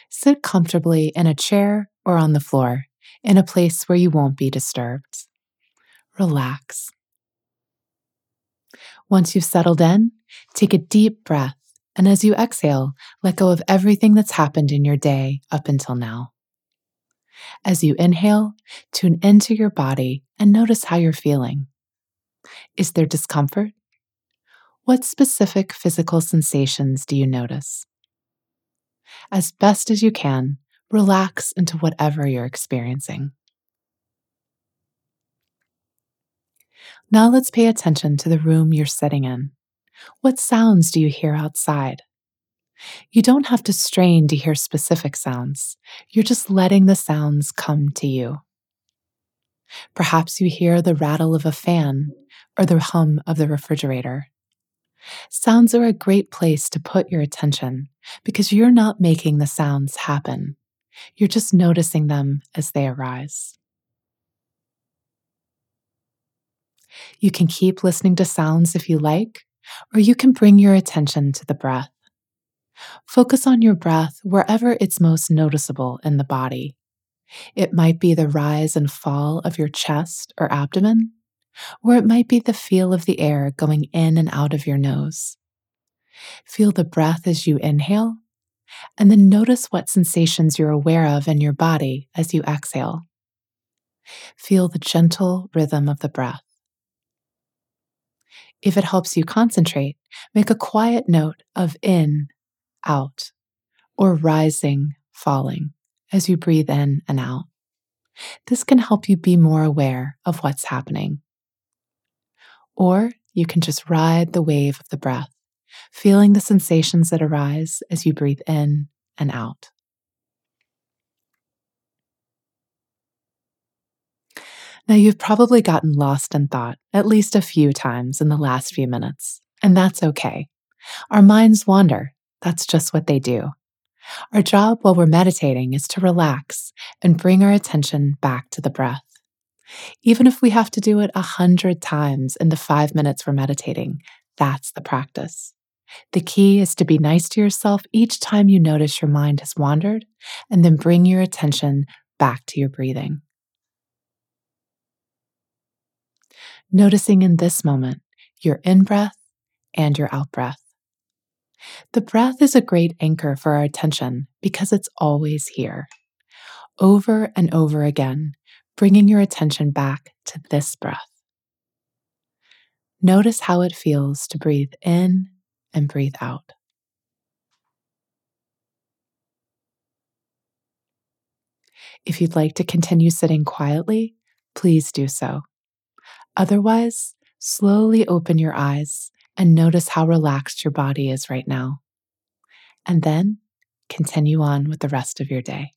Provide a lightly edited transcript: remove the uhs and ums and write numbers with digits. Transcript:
Sit comfortably in a chair or on the floor, in a place where you won't be disturbed. Relax. Once you've settled in, take a deep breath, and as you exhale, let go of everything that's happened in your day up until now. As you inhale, tune into your body and notice how you're feeling. Is there discomfort? What specific physical sensations do you notice? As best as you can, relax into whatever you're experiencing. Now let's pay attention to the room you're sitting in. What sounds do you hear outside? You don't have to strain to hear specific sounds. You're just letting the sounds come to you. Perhaps you hear the rattle of a fan or the hum of the refrigerator. Sounds are a great place to put your attention because you're not making the sounds happen. You're just noticing them as they arise. You can keep listening to sounds if you like, or you can bring your attention to the breath. Focus on your breath wherever it's most noticeable in the body. It might be the rise and fall of your chest or abdomen, or it might be the feel of the air going in and out of your nose. Feel the breath as you inhale, and then notice what sensations you're aware of in your body as you exhale. Feel the gentle rhythm of the breath. If it helps you concentrate, make a quiet note of in, out, or rising, falling as you breathe in and out. This can help you be more aware of what's happening. Or you can just ride the wave of the breath, feeling the sensations that arise as you breathe in and out. Now, you've probably gotten lost in thought at least a few times in the last few minutes, and that's okay. Our minds wander. That's just what they do. Our job while we're meditating is to relax and bring our attention back to the breath. Even if we have to do it 100 times in the 5 minutes we're meditating, that's the practice. The key is to be nice to yourself each time you notice your mind has wandered, and then bring your attention back to your breathing. Noticing in this moment your in-breath and your out-breath. The breath is a great anchor for our attention because it's always here. Over and over again, bringing your attention back to this breath. Notice how it feels to breathe in and breathe out. If you'd like to continue sitting quietly, please do so. Otherwise, slowly open your eyes and notice how relaxed your body is right now. And then continue on with the rest of your day.